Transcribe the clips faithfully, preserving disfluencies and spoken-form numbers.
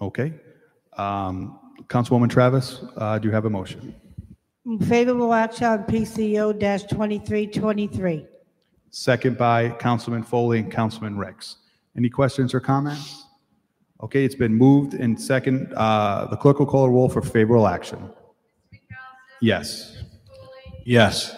Okay. Um, Councilwoman Travis, uh, do you have a motion? Favorable action on P C O twenty-three twenty-three. Second by Councilman Foley and Councilman Rex. Any questions or comments? Okay, it's been moved and second. Uh, the clerk will call a roll for favorable action. Yes. Yes.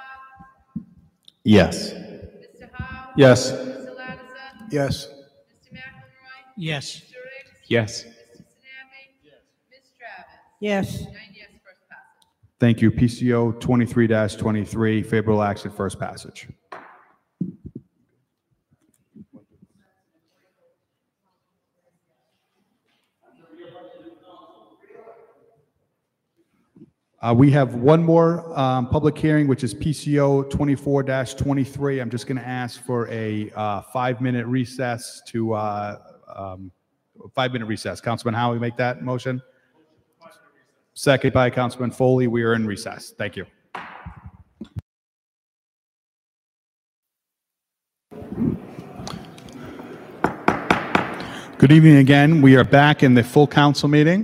Yes. Mister Howe? Yes. Mister Lattiser? Yes. Mister McElroy? Yes. Mister Riggs? Yes. Mister Sinami? Yes. Miz Travis? Yes. Nine yes, first passage. Thank you. P C O twenty-three twenty-three, favorable action, first passage. Uh, we have one more um, public hearing, which is P C O twenty-four twenty-three. I'm just going to ask for a uh, five-minute recess to uh, um, five-minute recess. Councilman Howe, you make that motion? Second by Councilman Foley. We are in recess. Thank you. Good evening again. We are back in the full council meeting.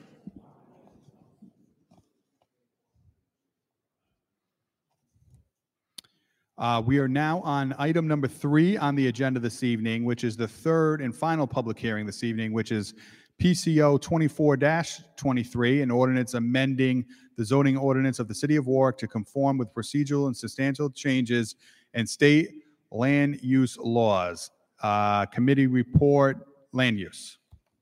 Uh, we are now on item number three on the agenda this evening, which is the third and final public hearing this evening, which is P C O twenty-four twenty-three, an ordinance amending the zoning ordinance of the City of Warwick to conform with procedural and substantial changes in state land use laws. Uh, committee report, land use.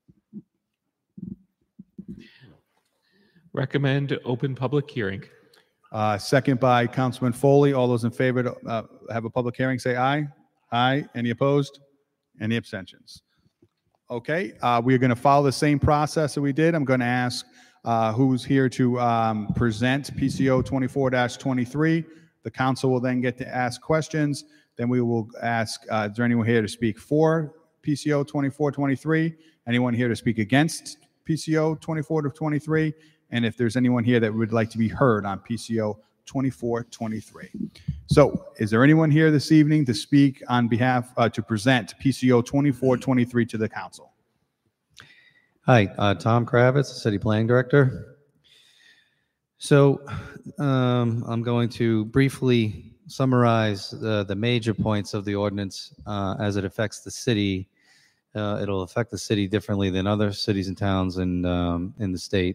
Recommend open public hearing. Uh, second by Councilman Foley. All those in favor to uh, have a public hearing, say aye. Aye. Any opposed? Any abstentions? Okay. Uh, we are going to follow the same process that we did. I'm going to ask uh, who's here to um, present P C O twenty-four twenty-three. The council will then get to ask questions. Then we will ask, uh, is there anyone here to speak for P C O twenty-four twenty-three? Anyone here to speak against P C O twenty-four twenty-three? And if there's anyone here that would like to be heard on P C O twenty-four twenty-three. So is there anyone here this evening to speak on behalf, uh, to present P C O twenty-four twenty-three to the council? Hi, uh, Tom Kravitz, City Planning Director. So um, I'm going to briefly summarize the, the major points of the ordinance uh, as it affects the city. Uh, it'll affect the city differently than other cities and towns in, um, in the state.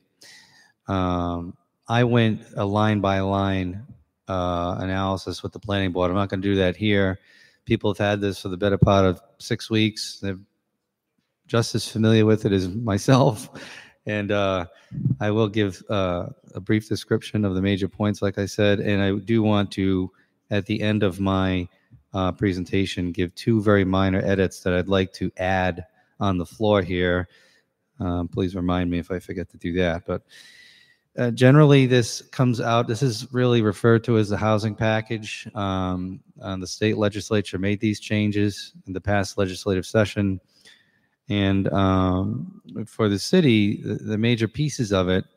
Um, I went a line by line uh, analysis with the planning board. I'm not going to do that here. People have had this for the better part of six weeks. They're just as familiar with it as myself. And uh, I will give uh, a brief description of the major points, like I said. And I do want to, at the end of my uh, presentation, give two very minor edits that I'd like to add on the floor here. Um, please remind me if I forget to do that. But Uh, generally, this comes out, this is really referred to as the housing package. Um, uh, the state legislature made these changes in the past legislative session. And um, for the city, the, the major pieces of it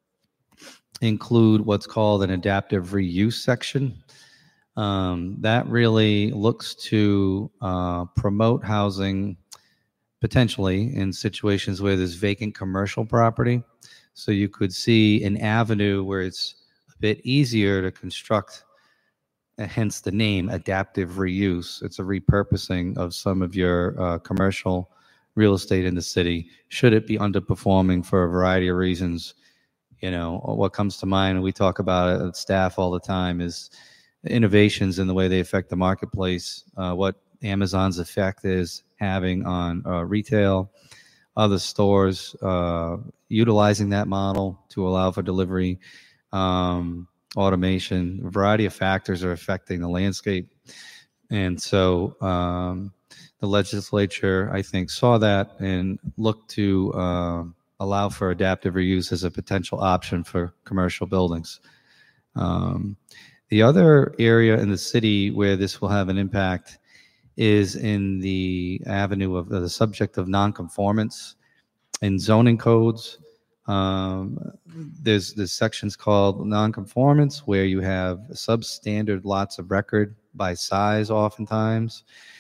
include what's called an adaptive reuse section. Um, that really looks to uh, promote housing potentially in situations where there's vacant commercial property. So you could see an avenue where it's a bit easier to construct, uh, hence the name, adaptive reuse. It's a repurposing of some of your uh, commercial real estate in the city. Should it be underperforming for a variety of reasons, you know, what comes to mind, and we talk about it at staff all the time, is innovations in the way they affect the marketplace, uh, what Amazon's effect is having on uh, retail, other stores uh, utilizing that model to allow for delivery, um, automation. A variety of factors are affecting the landscape. And so um, the legislature, I think, saw that and looked to uh, allow for adaptive reuse as a potential option for commercial buildings. Um, the other area in the city where this will have an impact is in the avenue of the subject of nonconformance in zoning codes. Um, there's there's sections called nonconformance where you have substandard lots of record by size oftentimes.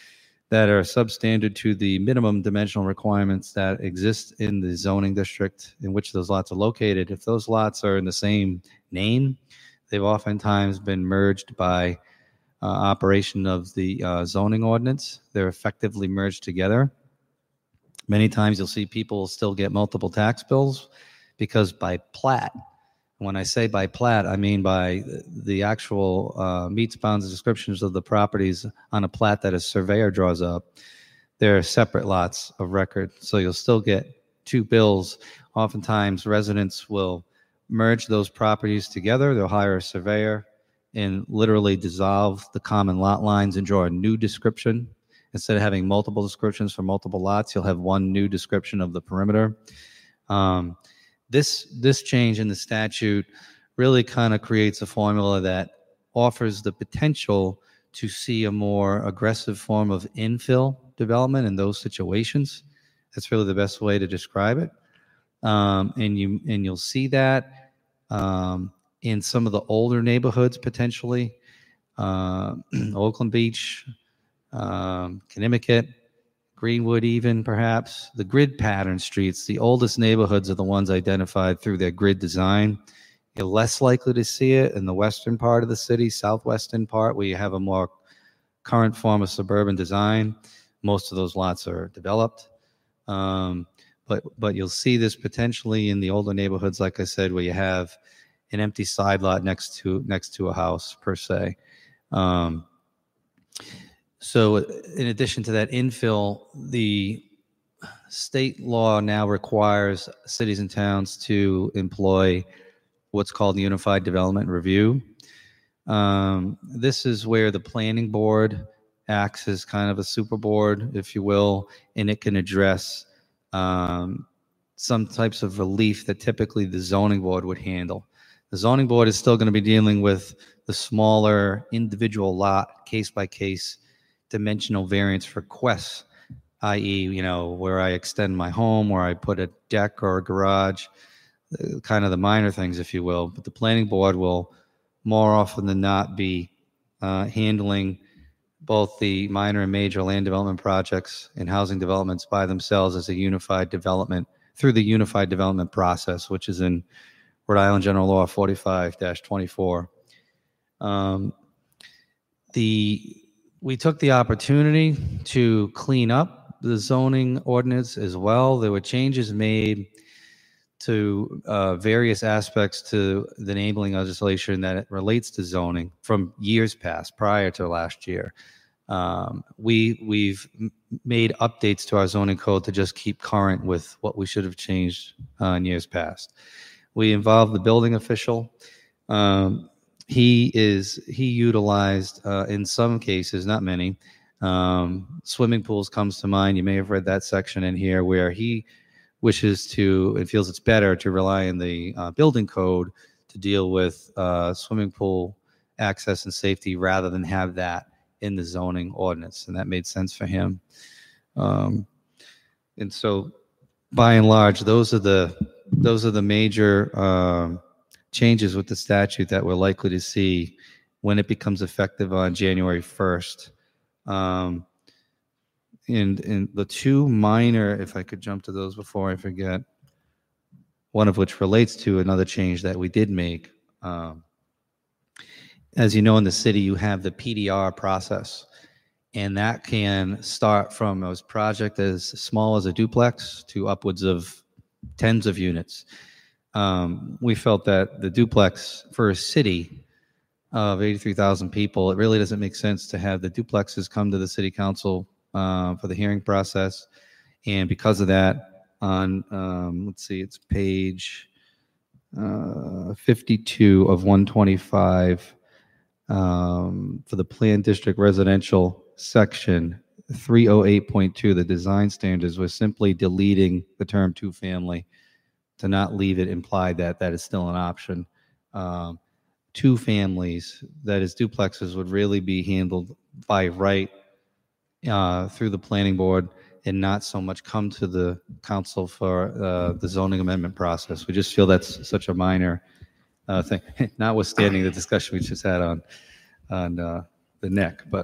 that are substandard to the minimum dimensional requirements that exist in the zoning district in which those lots are located. If those lots are in the same name, they've oftentimes been merged by uh, operation of the uh, zoning ordinance. They're effectively merged together. Many times you'll see people still get multiple tax bills because by plat, when I say by plat, I mean by the actual uh, meets, bounds, and descriptions of the properties on a plat that a surveyor draws up. They're separate lots of record, so you'll still get two bills. Oftentimes, residents will merge those properties together. They'll hire a surveyor and literally dissolve the common lot lines and draw a new description. Instead of having multiple descriptions for multiple lots, you'll have one new description of the perimeter. Um, This, this change in the statute really kind of creates a formula that offers the potential to see a more aggressive form of infill development in those situations. That's really the best way to describe it. Um, and, you, and you'll see that um, in some of the older neighborhoods potentially. Uh, Oakland Beach, um, Connecticut, Greenwood even, perhaps. The grid pattern streets, the oldest neighborhoods are the ones identified through their grid design. You're less likely to see it in the western part of the city, southwestern part, where you have a more current form of suburban design. Most of those lots are developed. Um, but, but you'll see this potentially in the older neighborhoods, like I said, where you have an empty side lot next to, next to a house, per se. Um, So in addition to that infill, the state law now requires cities and towns to employ what's called Unified Development Review. Um, this is where the planning board acts as kind of a super board, if you will, and it can address um, some types of relief that typically the zoning board would handle. The zoning board is still going to be dealing with the smaller individual lot, case by case dimensional variance requests, that is, you know, where I extend my home, where I put a deck or a garage, uh, kind of the minor things, if you will. But the planning board will more often than not be uh, handling both the minor and major land development projects and housing developments by themselves as a unified development through the unified development process, which is in Rhode Island General Law forty-five dash twenty-four. Um, the We took the opportunity to clean up the zoning ordinance as well. There were changes made to uh, various aspects to the enabling legislation that it relates to zoning from years past, prior to last year. Um, we, we've m- made updates to our zoning code to just keep current with what we should have changed uh, in years past. We involved the building official. Um, He is, he utilized, uh, in some cases, not many, um, swimming pools comes to mind. You may have read that section in here where he wishes to, and feels it's better to rely on the uh, building code to deal with uh, swimming pool access and safety rather than have that in the zoning ordinance. And that made sense for him. Um, and so by and large, those are the, those are the major, um, changes with the statute that we're likely to see when it becomes effective on January first. Um, and, and the two minor, if I could jump to those before I forget, one of which relates to another change that we did make. Um, as you know, in the city, you have the P D R process, and that can start from a project as small as a duplex to upwards of tens of units. Um, we felt that the duplex for a city of eighty-three thousand people, it really doesn't make sense to have the duplexes come to the city council uh, for the hearing process. And because of that, on, um, let's see, it's page uh, fifty-two of one twenty-five um, for the planned district residential section, three oh eight point two, the design standards, was simply deleting the term two-family to not leave it implied that that is still an option. Um, two families, that is duplexes, would really be handled by right uh, through the planning board and not so much come to the council for uh, the zoning amendment process. We just feel that's such a minor uh, thing, notwithstanding the discussion we just had on, on uh, the neck. But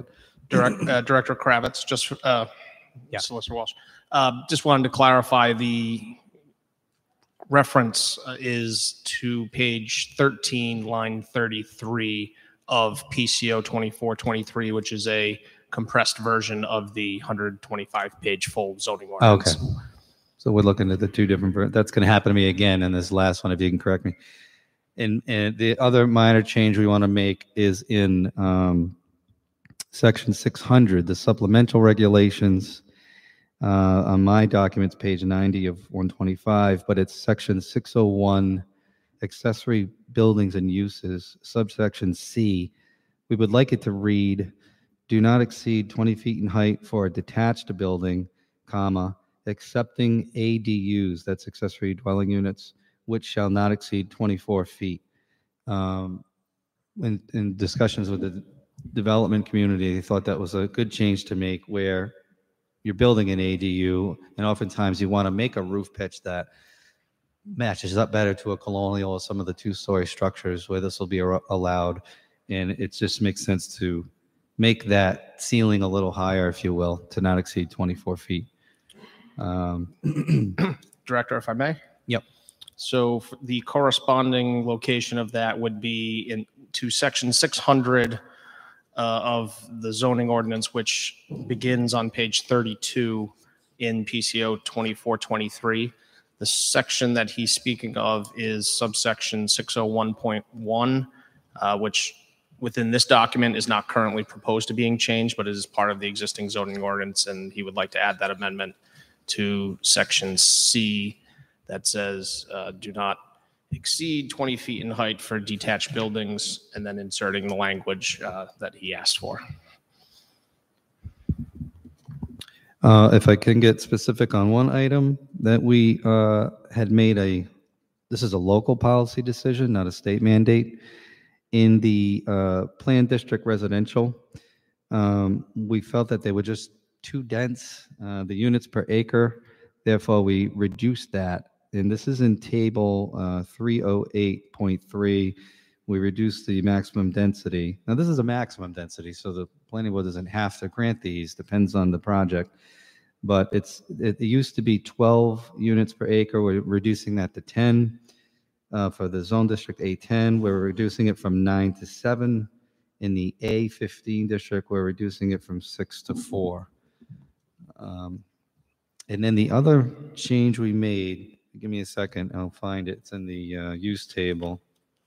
Direct, uh, Director Kravitz, just, uh, Yeah. Solicitor Walsh. Uh, just wanted to clarify the reference uh, is to page thirteen, line thirty-three of P C O twenty-four twenty-three, which is a compressed version of the one hundred twenty-five page full zoning ordinance. Okay. So we're looking at the two different, ver- that's going to happen to me again in this last one, if you can correct me. And, and the other minor change we want to make is in um, section six hundred, the supplemental regulations. Uh, on my documents, page ninety of one twenty-five, but it's section six oh one, accessory buildings and uses, subsection C. We would like it to read, do not exceed twenty feet in height for a detached building, comma, excepting A D Us, that's accessory dwelling units, which shall not exceed twenty-four feet. Um, in, in discussions with the development community, they thought that was a good change to make, where you're building an A D U, and oftentimes you want to make a roof pitch that matches up better to a colonial or some of the two-story structures where this will be ar- allowed. And it just makes sense to make that ceiling a little higher, if you will, to not exceed twenty-four feet. Um, Director, if I may? Yep. So f- the corresponding location of that would be in to section six hundred uh, of the zoning ordinance, which begins on page thirty-two in P C O twenty-four twenty-three. The section that he's speaking of is subsection six oh one point one, uh, which within this document is not currently proposed to being changed, but it is part of the existing zoning ordinance, and he would like to add that amendment to section C that says uh, do not exceed twenty feet in height for detached buildings, and then inserting the language uh, that he asked for. Uh, if I can get specific on one item that we uh, had made a, this is a local policy decision, not a state mandate. In the uh, planned district residential, um, we felt that they were just too dense, uh, the units per acre. Therefore, we reduced that. And this is in table uh, three oh eight point three. We reduced the maximum density. Now, this is a maximum density, so the planning board doesn't have to grant these, depends on the project. But it's it used to be twelve units per acre. We're reducing that to ten. Uh, for the zone district A ten, we're reducing it from nine to seven. In the A fifteen district, we're reducing it from six to four. Um, and then the other change we made, give me a second, I'll find it. It's in the uh, use table.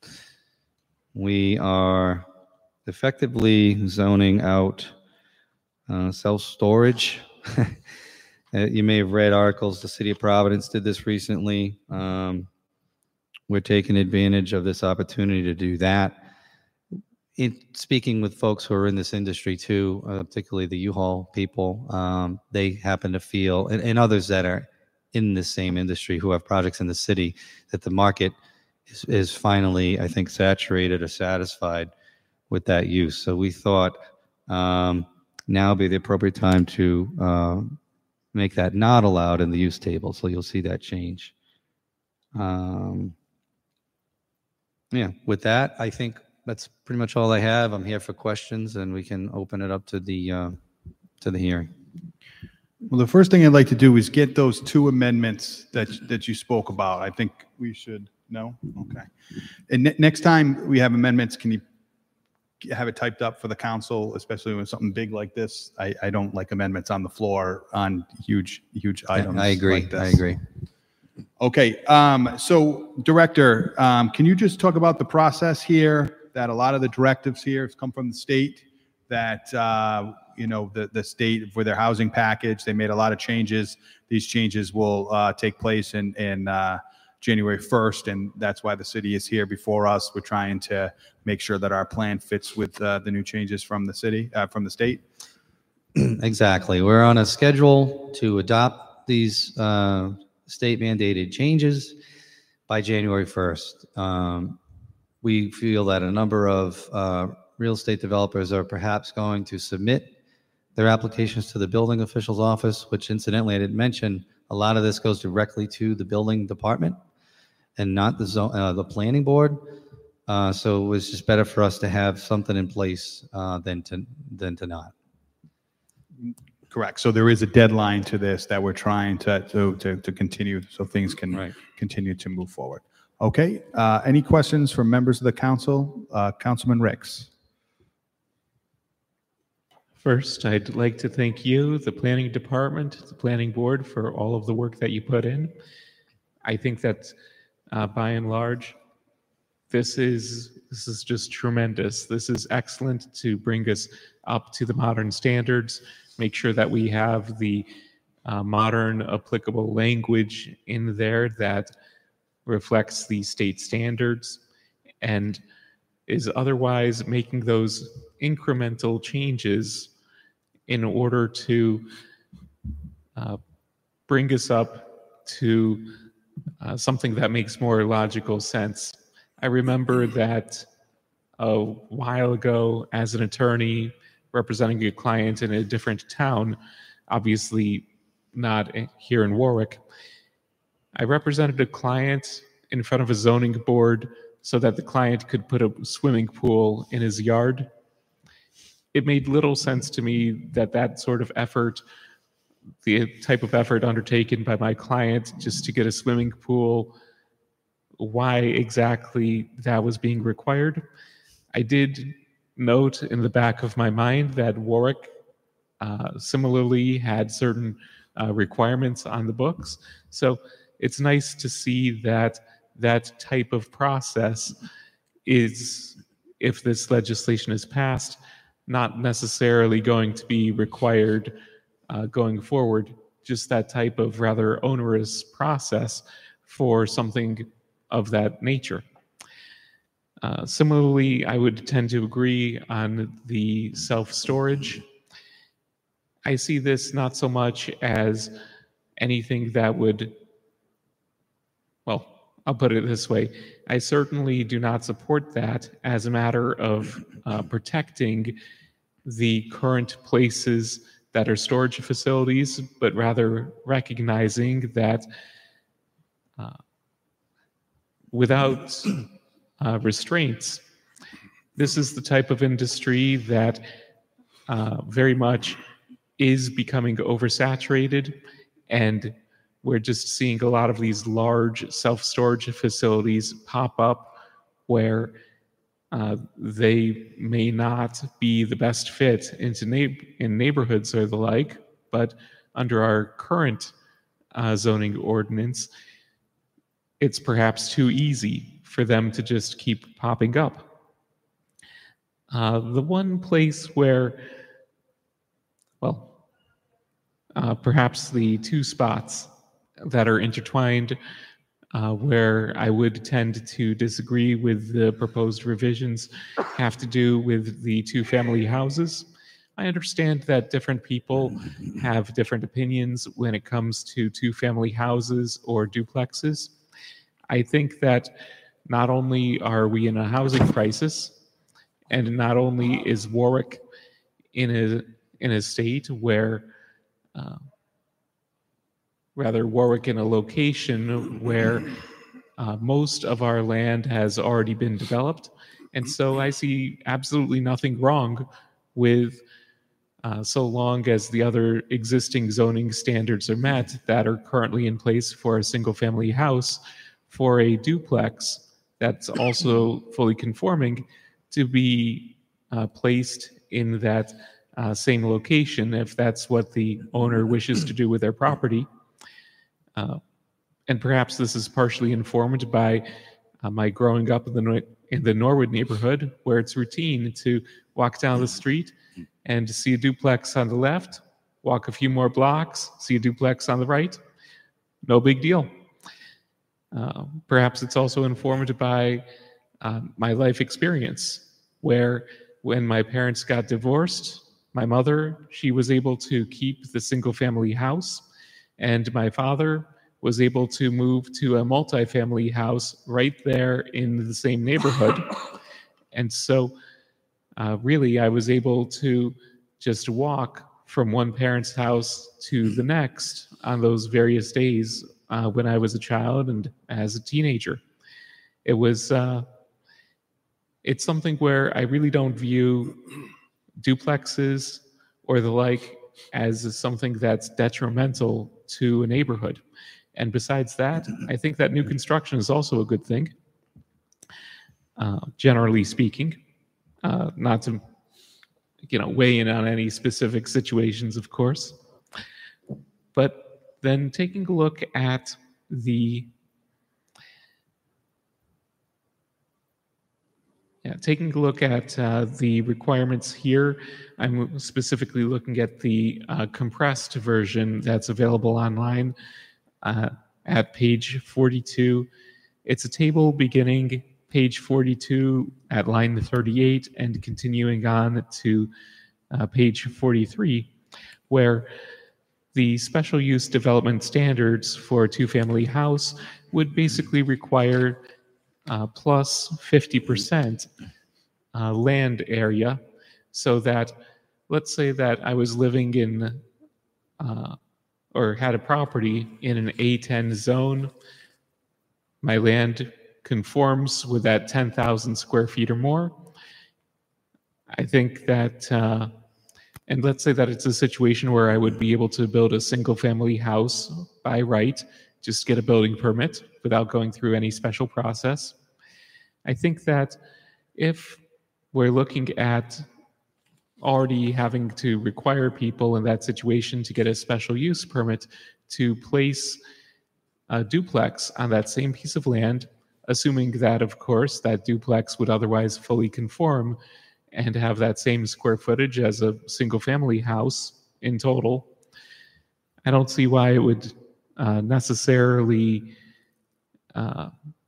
We are effectively zoning out uh, self-storage. Uh, you may have read articles. The City of Providence did this recently. Um, we're taking advantage of this opportunity to do that. In speaking with folks who are in this industry too, uh, particularly the U-Haul people, um, they happen to feel, and, and others that are in the same industry who have projects in the city, that the market is, is finally, I think, saturated or satisfied with that use. So we thought um, now would be the appropriate time to uh, make that not allowed in the use table. So you'll see that change. Um, yeah, with that, I think that's pretty much all I have. I'm here for questions, and we can open it up to the uh, to the hearing. Well, the first thing I'd like to do is get those two amendments that, that you spoke about. I think we should, no? Okay. And ne- next time we have amendments, can you have it typed up for the council, especially when something big like this? I, I don't like amendments on the floor on huge, huge items. I agree. like this. I agree. Okay. Um, so, Director, um, can you just talk about the process here? That a lot of the directives here have come from the state, that, uh, you know, the, the state for their housing package, they made a lot of changes. These changes will uh, take place in, in uh, January first, and that's why the city is here before us. We're trying to make sure that our plan fits with uh, the new changes from the city, uh, from the state. Exactly. We're on a schedule to adopt these uh, state mandated changes by January first. Um, we feel that a number of uh, real estate developers are perhaps going to submit their applications to the building official's office, which incidentally, I didn't mention, a lot of this goes directly to the building department and not the zone, uh, the planning board. Uh, so it was just better for us to have something in place uh, than to than to not. Correct. So there is a deadline to this that we're trying to, to, to, to continue so things can Right. continue to move forward. Okay. Uh, any questions from members of the council? Uh, Councilman Ricks. First, I'd like to thank you, the planning department, the planning board, for all of the work that you put in. I think that uh, by and large, this is this is just tremendous. This is excellent to bring us up to the modern standards, make sure that we have the uh, modern applicable language in there that reflects the state standards and is otherwise making those incremental changes in order to uh, bring us up to uh, something that makes more logical sense. I remember that a while ago, as an attorney representing a client in a different town, obviously not here in Warwick, I represented a client in front of a zoning board so that the client could put a swimming pool in his yard. It made little sense to me that that sort of effort, the type of effort undertaken by my client just to get a swimming pool, why exactly that was being required. I did note in the back of my mind that Warwick uh, similarly had certain uh, requirements on the books. So it's nice to see that that type of process is, if this legislation is passed, not necessarily going to be required uh, going forward, just that type of rather onerous process for something of that nature. Uh, similarly, I would tend to agree on the self-storage. I see this not so much as anything that would, well, I'll put it this way. I certainly do not support that as a matter of uh, protecting the current places that are storage facilities, but rather recognizing that uh, without uh, restraints, this is the type of industry that uh, very much is becoming oversaturated, and we're just seeing a lot of these large self-storage facilities pop up where uh, they may not be the best fit into na- in neighborhoods or the like, but under our current uh, zoning ordinance, it's perhaps too easy for them to just keep popping up. Uh, the one place where, well, uh, perhaps the two spots that are intertwined uh, where I would tend to disagree with the proposed revisions have to do with the two-family houses. I understand that different people have different opinions when it comes to two-family houses or duplexes. I think that not only are we in a housing crisis, and not only is Warwick in a in a state where, uh, rather Warwick in a location where uh, most of our land has already been developed, and so I see absolutely nothing wrong with, uh, so long as the other existing zoning standards are met that are currently in place for a single-family house, for a duplex that's also fully conforming to be uh, placed in that uh, same location if that's what the owner wishes to do with their property. Uh, and perhaps this is partially informed by uh, my growing up in the, Nor- in the Norwood neighborhood, where it's routine to walk down the street and see a duplex on the left, walk a few more blocks, see a duplex on the right. No big deal. Uh, perhaps it's also informed by uh, my life experience, where when my parents got divorced, my mother, she was able to keep the single-family house, and my father was able to move to a multi-family house right there in the same neighborhood. And so uh, really, I was able to just walk from one parent's house to the next on those various days uh, when I was a child and as a teenager. It was, uh, it's something where I really don't view duplexes or the like as something that's detrimental to a neighborhood. And besides that, I think that new construction is also a good thing, uh, generally speaking. Uh, not to, you know, weigh in on any specific situations, of course. But then taking a look at the Yeah, taking a look at uh, the requirements here, I'm specifically looking at the uh, compressed version that's available online uh, at page forty-two. It's a table beginning page forty-two at line thirty-eight and continuing on to uh, page forty-three, where the special use development standards for a two-family house would basically require Uh, plus fifty percent uh, land area, so that, let's say that I was living in uh, or had a property in an A ten zone, my land conforms with that ten thousand square feet or more. I think that, uh, and let's say that it's a situation where I would be able to build a single family house by right, just get a building permit without going through any special process. I think that if we're looking at already having to require people in that situation to get a special use permit to place a duplex on that same piece of land, assuming that, of course, that duplex would otherwise fully conform and have that same square footage as a single family house in total, I don't see why it would uh, necessarily uh,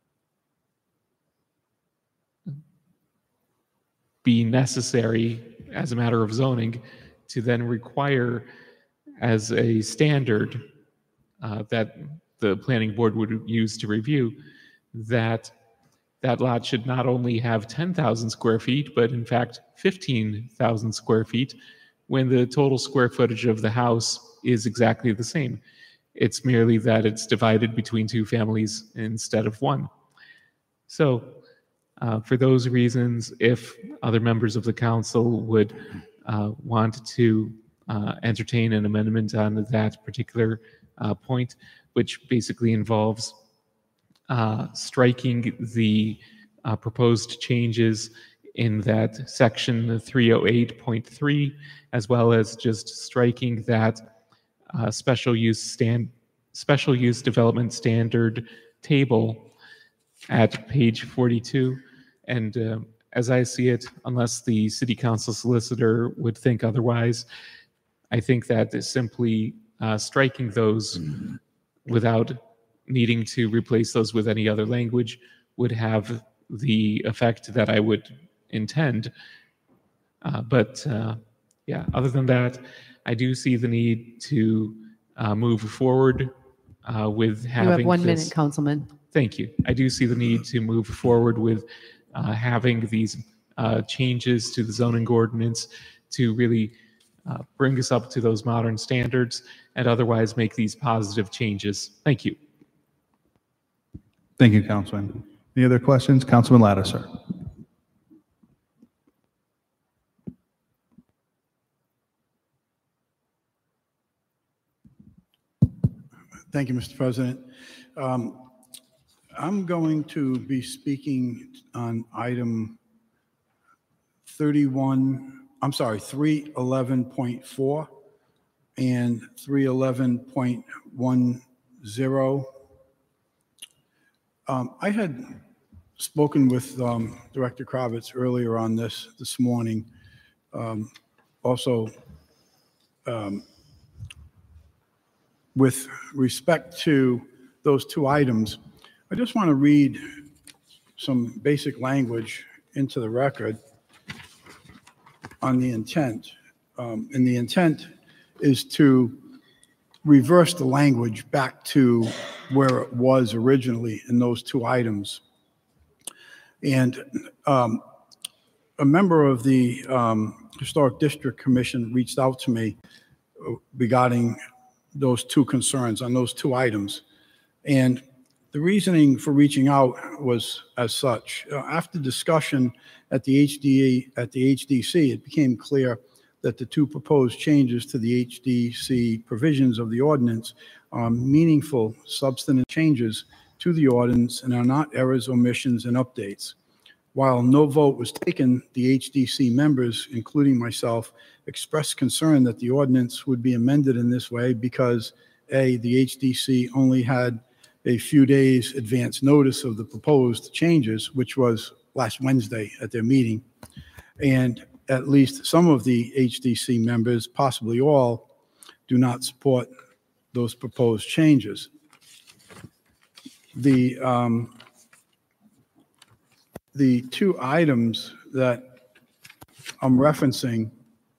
be necessary as a matter of zoning to then require as a standard uh, that the planning board would use to review that that lot should not only have ten thousand square feet, but in fact fifteen thousand square feet when the total square footage of the house is exactly the same. It's merely that it's divided between two families instead of one. So uh, for those reasons, if other members of the council would uh, want to uh, entertain an amendment on that particular uh, point, which basically involves uh, striking the uh, proposed changes in that section three oh eight point three, as well as just striking that uh, special use stand special use development standard table at page forty-two. And uh, as I see it, unless the city council solicitor would think otherwise, I think that is simply uh, striking those without needing to replace those with any other language would have the effect that I would intend. Uh, but uh, yeah, other than that, I do see the need to uh, move forward uh, with having You have one this- minute, Councilman. Thank you. I do see the need to move forward with uh, having these uh, changes to the zoning ordinance to really uh, bring us up to those modern standards and otherwise make these positive changes. Thank you. Thank you, Councilman. Any other questions? Councilman Lattiser. Thank you, Mister President. Um, I'm going to be speaking on item thirty-one, I'm sorry, three eleven point four and three eleven point one zero. Um, I had spoken with um, Director Kravitz earlier on this this morning. Um, also, um, with respect to those two items, I just want to read some basic language into the record on the intent. Um, and the intent is to reverse the language back to where it was originally in those two items. And um, a member of the um, Historic District Commission reached out to me regarding those two concerns on those two items. And the reasoning for reaching out was as such. Uh, after discussion at the H D A, at the H D C, it became clear that the two proposed changes to the H D C provisions of the ordinance are meaningful, substantive changes to the ordinance and are not errors, omissions, and updates. While no vote was taken, the H D C members, including myself, expressed concern that the ordinance would be amended in this way because, A, the H D C only had a few days advance notice of the proposed changes, which was last Wednesday at their meeting, and at least some of the H D C members, possibly all, do not support those proposed changes. The, um, the two items that I'm referencing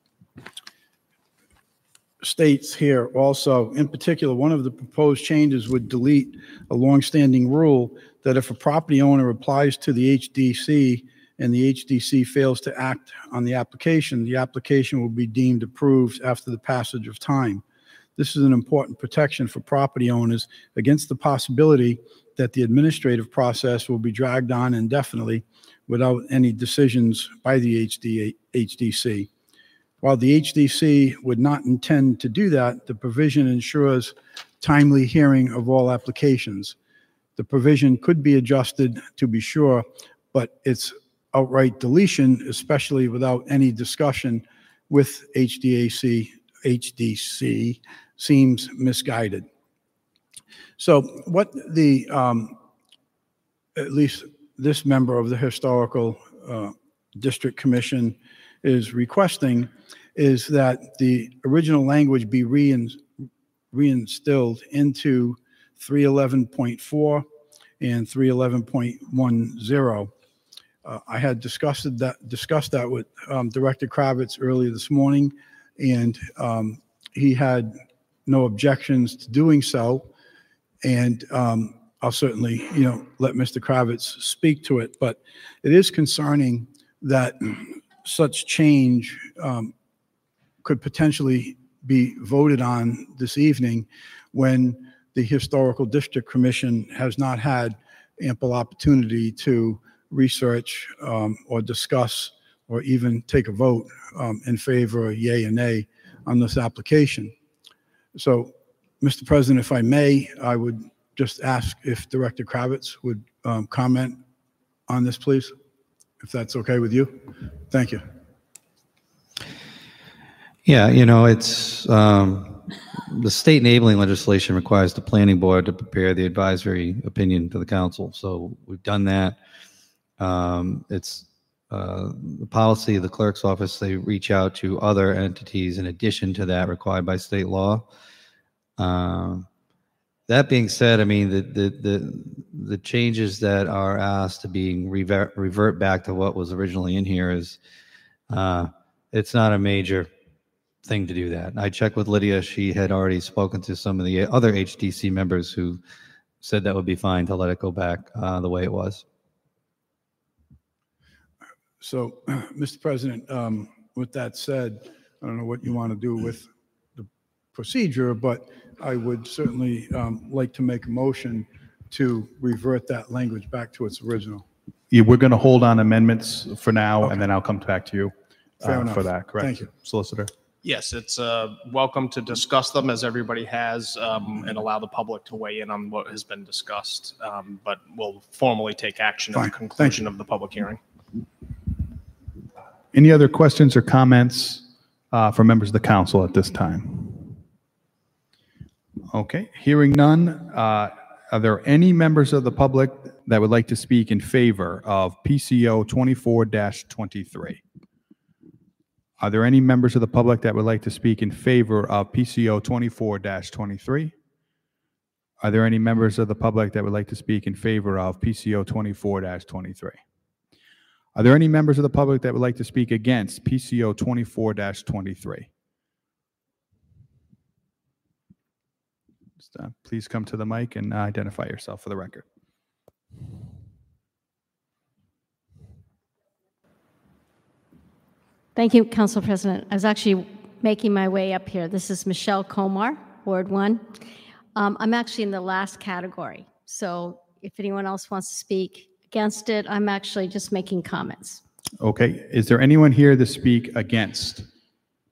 states here also, in particular, one of the proposed changes would delete a longstanding rule that if a property owner applies to the H D C and the H D C fails to act on the application, the application will be deemed approved after the passage of time. This is an important protection for property owners against the possibility that the administrative process will be dragged on indefinitely without any decisions by the H D C. While the H D C would not intend to do that, the provision ensures timely hearing of all applications. The provision could be adjusted, to be sure, but its outright deletion, especially without any discussion with H D C, H D C, seems misguided. So what the, um, at least this member of the Historical uh, District Commission is requesting is that the original language be rein, reinstilled into three eleven point four and three eleven point ten. Uh, I had discussed that, discussed that with um, Director Kravitz earlier this morning, and um, he had no objections to doing so. And um, I'll certainly, you know, let Mister Kravitz speak to it. But it is concerning that such change um, could potentially be voted on this evening when the Historical District Commission has not had ample opportunity to research um, or discuss or even take a vote um, in favor, yay or nay, on this application. So, Mister President, if I may, I would just ask if Director Kravitz would um, comment on this, please, if that's okay with you. Thank you. Yeah, you know, it's um, the state enabling legislation requires the planning board to prepare the advisory opinion to the council. So we've done that. Um, it's uh, the policy of the clerk's office. They reach out to other entities in addition to that required by state law. Um, that being said, I mean, the, the, the, the changes that are asked to being revert, revert back to what was originally in here is, uh, it's not a major thing to do that. I checked with Lydia. She had already spoken to some of the other H D C members who said that would be fine to let it go back uh, the way it was. So, Mister President, um, with that said, I don't know what you want to do with the procedure, but I would certainly um, like to make a motion to revert that language back to its original. Yeah, we're going to hold on amendments for now, Okay. and then I'll come back to you Fair uh, enough. for that, correct? Thank you. Solicitor? Yes, it's uh, welcome to discuss them as everybody has um, and allow the public to weigh in on what has been discussed. Um, But we'll formally take action at Fine. the Thank conclusion you. of the public hearing. Any other questions or comments uh, from members of the council at this time? Okay, hearing none, uh, are there any members of the public that would like to speak in favor of P C O twenty-four dash twenty-three? Are there any members of the public that would like to speak in favor of P C O twenty-four dash twenty-three? Are there any members of the public that would like to speak in favor of P C O twenty-four dash twenty-three? Are there any members of the public that would like to speak against P C O twenty-four dash twenty-three? Uh, please come to the mic and identify yourself for the record. Thank you, Council President. I was actually making my way up here. This is Michelle Comar, Ward one. Um, I'm actually in the last category. So if anyone else wants to speak against it, I'm actually just making comments. Okay, is there anyone here to speak against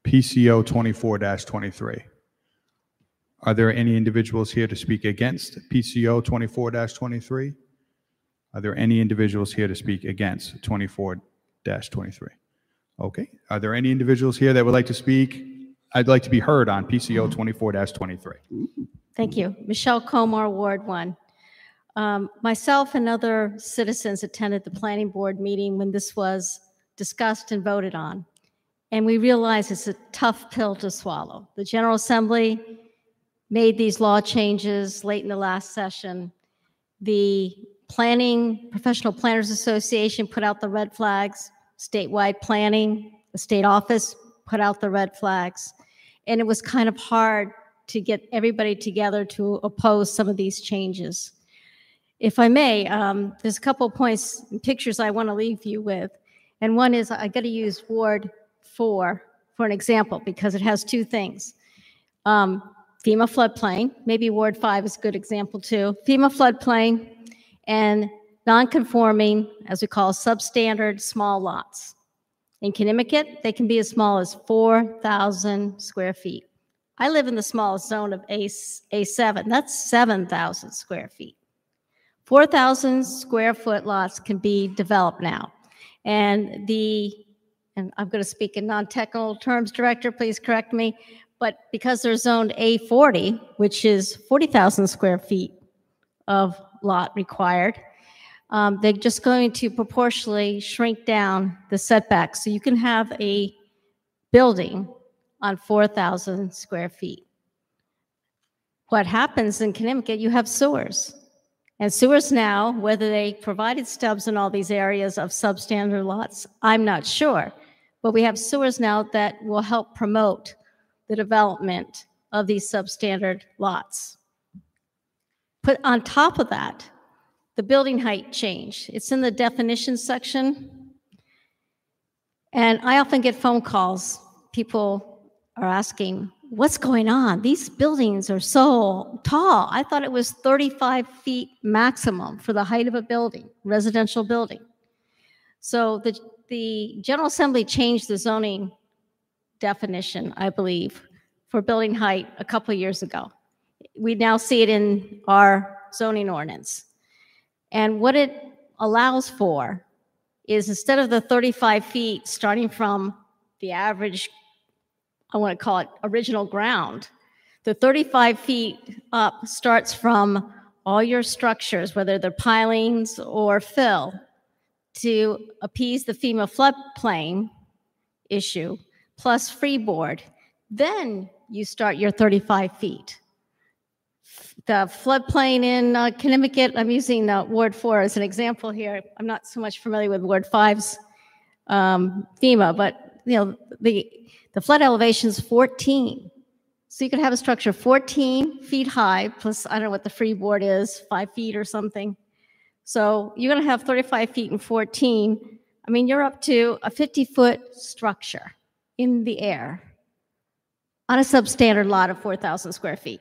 P C O twenty-four twenty-three? Are there any individuals here to speak against P C O twenty-four twenty-three? Are there any individuals here to speak against twenty-four twenty-three? Okay. Are there any individuals here that would like to speak? I'd like to be heard on P C O twenty-four twenty-three. Thank you. Michelle Comar, Ward one. Um, myself and other citizens attended the planning board meeting when this was discussed and voted on. And we realize it's a tough pill to swallow. The General Assembly made these law changes late in the last session. The Planning, Professional Planners Association put out the red flags. Statewide planning, the state office put out the red flags. And it was kind of hard to get everybody together to oppose some of these changes. If I may, um, there's a couple of points and pictures I want to leave you with. And one is I got to use Ward four for an example because it has two things. Um, FEMA floodplain, maybe Ward five is a good example too. FEMA floodplain and non-conforming, as we call substandard small lots. In Connecticut, they can be as small as four thousand square feet. I live in the smallest zone of A, A seven. That's seven thousand square feet. four thousand square foot lots can be developed now. And the, and I'm going to speak in non-technical terms, Director, please correct me, but because they're zoned A forty, which is forty thousand square feet of lot required, um, they're just going to proportionally shrink down the setbacks. So you can have a building on four thousand square feet. What happens in Connecticut, you have sewers. And sewers now, whether they provided stubs in all these areas of substandard lots, I'm not sure. But we have sewers now that will help promote the development of these substandard lots. Put on top of that, the building height change. It's in the definition section. And I often get phone calls. People are asking, what's going on? These buildings are so tall. I thought it was thirty-five feet maximum for the height of a building, residential building. So the, the General Assembly changed the zoning definition, I believe, for building height a couple of years ago. We now see it in our zoning ordinance. And what it allows for is instead of the thirty-five feet starting from the average, I want to call it original ground, the thirty-five feet up starts from all your structures, whether they're pilings or fill, to appease the FEMA floodplain issue, plus freeboard. Then you start your thirty-five feet. The floodplain in uh, Connecticut, I'm using uh, Ward four as an example here. I'm not so much familiar with Ward five's um, FEMA, but you know the the flood elevation is fourteen. So you could have a structure fourteen feet high, plus I don't know what the freeboard is, five feet or something. So you're going to have thirty-five feet and fourteen. I mean, you're up to a fifty-foot structure in the air on a substandard lot of four thousand square feet.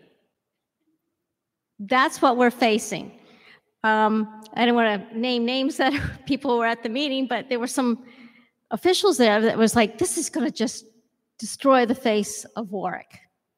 That's what we're facing. Um, I don't want to name names that people were at the meeting, but there were some officials there that was like, this is going to just destroy the face of Warwick.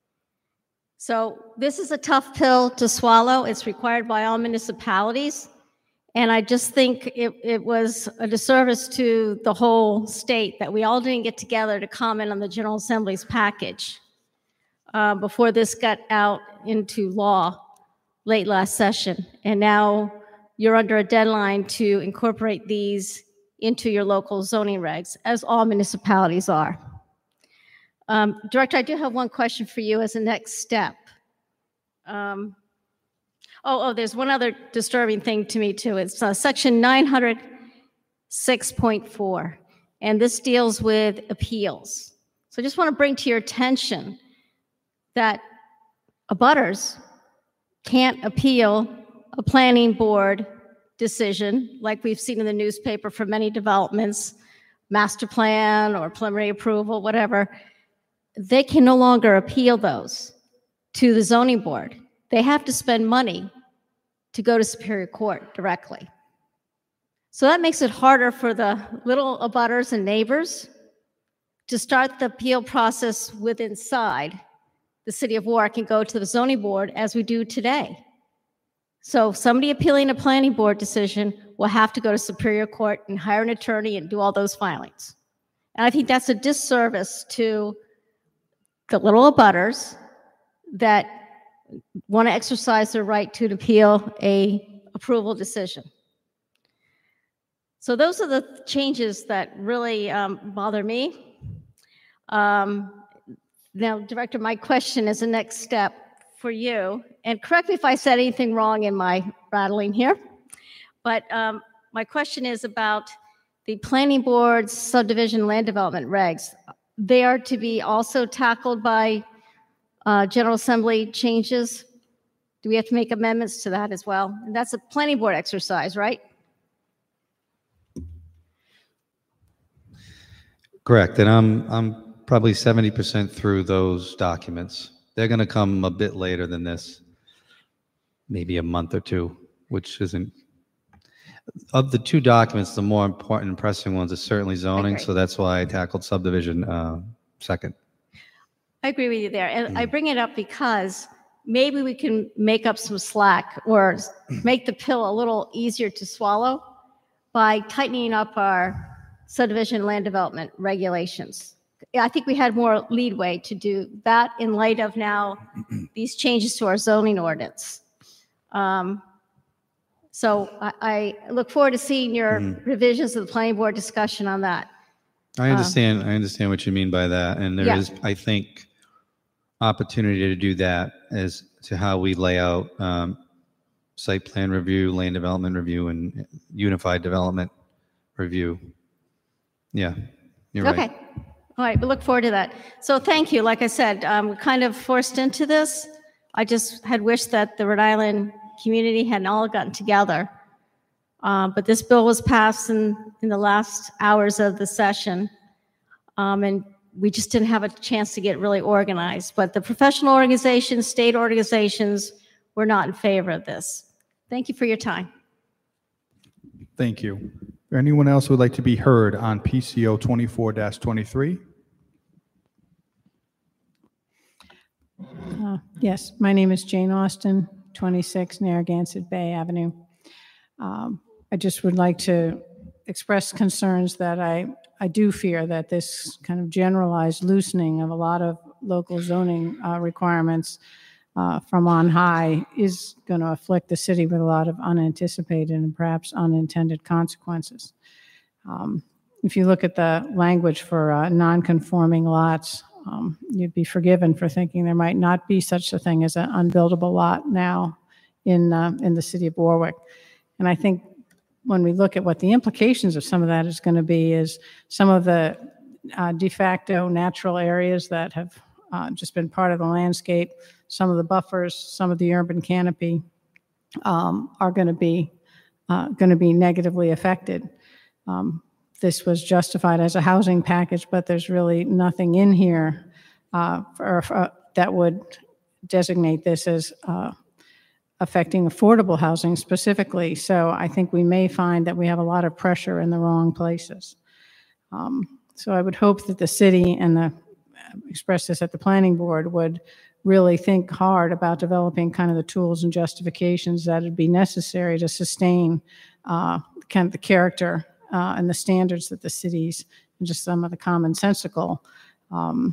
So this is a tough pill to swallow. It's required by all municipalities. And I just think it, it was a disservice to the whole state that we all didn't get together to comment on the General Assembly's package uh, before this got out into law late last session. And now you're under a deadline to incorporate these into your local zoning regs, as all municipalities are. Um, Director, I do have one question for you as a next step. Um, oh, oh, there's one other disturbing thing to me too. It's uh, section nine hundred six point four, and this deals with appeals. So I just want to bring to your attention that abutters can't appeal a planning board decision, like we've seen in the newspaper for many developments, master plan or preliminary approval, whatever. They can no longer appeal those to the zoning board. They have to spend money to go to Superior Court directly. So that makes it harder for the little abutters and neighbors to start the appeal process with inside the city of Warwick and go to the zoning board as we do today. So somebody appealing a planning board decision will have to go to Superior Court and hire an attorney and do all those filings. And I think that's a disservice to the little abutters that want to exercise their right to appeal a approval decision. So those are the changes that really um, bother me. Um, now, Director, my question is the next step for you, and correct me if I said anything wrong in my rattling here, but um, my question is about the planning board's subdivision land development regs. They are to be also tackled by uh, General Assembly changes. Do we have to make amendments to that as well? And that's a planning board exercise, right? Correct, and I'm, I'm probably seventy percent through those documents. They're going to come a bit later than this, maybe a month or two, which isn't, of the two documents, the more important and pressing ones is certainly zoning, agree. so that's why I tackled subdivision uh, second. I agree with you there. And I bring it up because maybe we can make up some slack or make the pill a little easier to swallow by tightening up our subdivision land development regulations. I think we had more leeway to do that in light of now these changes to our zoning ordinance. Um, so I, I look forward to seeing your Mhm. revisions of the planning board discussion on that. I understand, I understand what you mean by that, and there Yeah. is, I think, opportunity to do that as to how we lay out um, site plan review, land development review, and unified development review. Yeah, you're right. Okay. All right, we look forward to that. So thank you. Like I said, um, we're kind of forced into this. I just had wished that the Rhode Island community had all gotten together. Uh, but this bill was passed in, in the last hours of the session. Um, and we just didn't have a chance to get really organized. But the professional organizations, state organizations were not in favor of this. Thank you for your time. Thank you. Is there anyone else who would like to be heard on P C O twenty-four twenty-three? Uh, Yes, my name is Jane Austin, twenty-six Narragansett Bay Avenue. Um, I just would like to express concerns that I, I do fear that this kind of generalized loosening of a lot of local zoning uh, requirements uh, from on high is going to afflict the city with a lot of unanticipated and perhaps unintended consequences. Um, If you look at the language for uh, non-conforming lots, um, you'd be forgiven for thinking there might not be such a thing as an unbuildable lot now in, uh, in the city of Warwick. And I think when we look at what the implications of some of that is going to be is some of the uh, de facto natural areas that have uh, just been part of the landscape, some of the buffers, some of the urban canopy um, are going to be uh, going to be negatively affected. Um, This was justified as a housing package, but there's really nothing in here uh, for, for, that would designate this as uh, affecting affordable housing specifically. So I think we may find that we have a lot of pressure in the wrong places. Um, so I would hope that the city and the, express this at the planning board, would really think hard about developing kind of the tools and justifications that would be necessary to sustain uh, kind of the character Uh, and the standards that the cities and just some of the commonsensical um,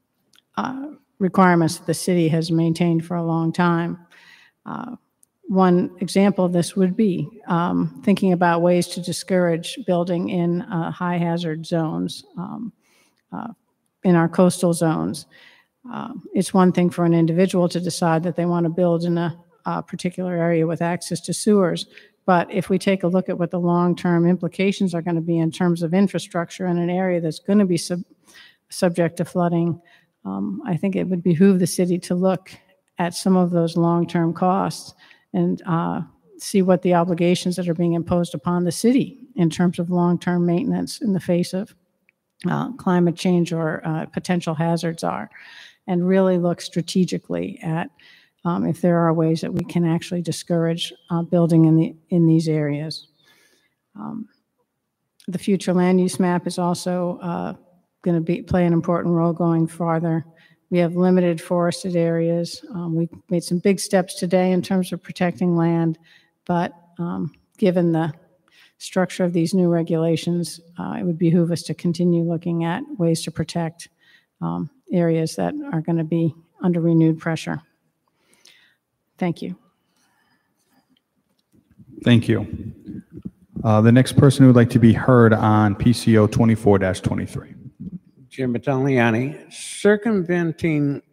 uh, requirements that the city has maintained for a long time. Uh, one example of this would be um, thinking about ways to discourage building in uh, high hazard zones, um, uh, in our coastal zones. Uh, it's one thing for an individual to decide that they want to build in a, a particular area with access to sewers. But if we take a look at what the long-term implications are going to be in terms of infrastructure in an area that's going to be sub subject to flooding, um, I think it would behoove the city to look at some of those long-term costs and uh, see what the obligations that are being imposed upon the city in terms of long-term maintenance in the face of uh, climate change or uh, potential hazards are, and really look strategically at Um, if there are ways that we can actually discourage uh, building in the in these areas. Um, the future land use map is also uh, going to be, play an important role going farther. We have limited forested areas. Um, we made some big steps today in terms of protecting land, but um, given the structure of these new regulations, uh, it would behoove us to continue looking at ways to protect um, areas that are going to be under renewed pressure. Thank you. Thank you. Uh, The next person who would like to be heard on P C O twenty-four twenty-three. Jim Italiani, circumventing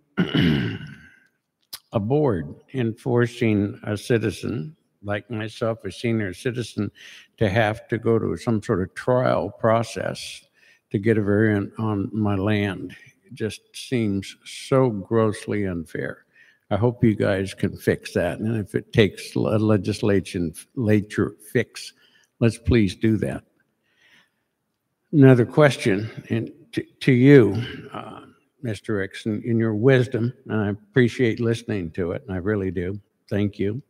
a board enforcing a citizen like myself, a senior citizen, to have to go to some sort of trial process to get a variant on my land. It just seems so grossly unfair. I hope you guys can fix that. And if it takes a legislation, later fix, let's please do that. Another question and to, to you, uh, Mister Ricks, in, in your wisdom, and I appreciate listening to it, and I really do. Thank you.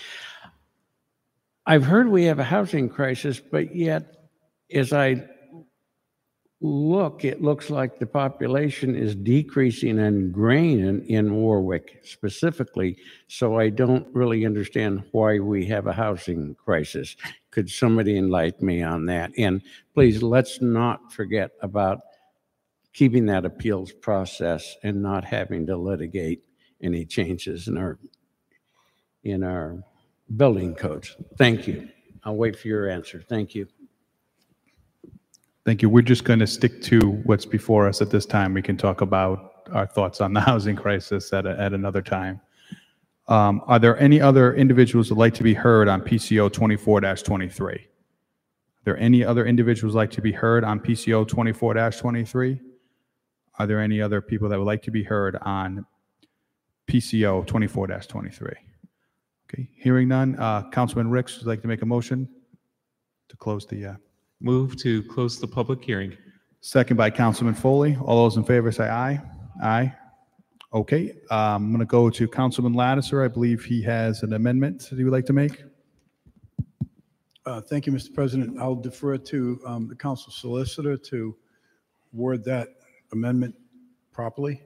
I've heard we have a housing crisis, but yet, as I look, it looks like the population is decreasing in grain in, in Warwick specifically, so I don't really understand why we have a housing crisis. Could somebody enlighten me on that? And please, let's not forget about keeping that appeals process and not having to litigate any changes in our in our building codes. Thank you. I'll wait for your answer. Thank you. Thank you. We're just going to stick to what's before us at this time. We can talk about our thoughts on the housing crisis at, a, at another time. Um, are there any other individuals who would like to be heard on P C O twenty-four twenty-three? Are there any other individuals who would like to be heard on P C O twenty-four twenty-three? Are there any other people that would like to be heard on P C O twenty-four twenty-three? Okay, hearing none. Uh, Councilman Ricks would like to make a motion to close the... Uh, Move to close the public hearing. Second by Councilman Foley. All those in favor say aye. Aye. Okay, uh, I'm going to go to Councilman Lattiser. I believe he has an amendment that he would like to make. Uh, Thank you, Mister President. I'll defer to um, the council solicitor to word that amendment properly.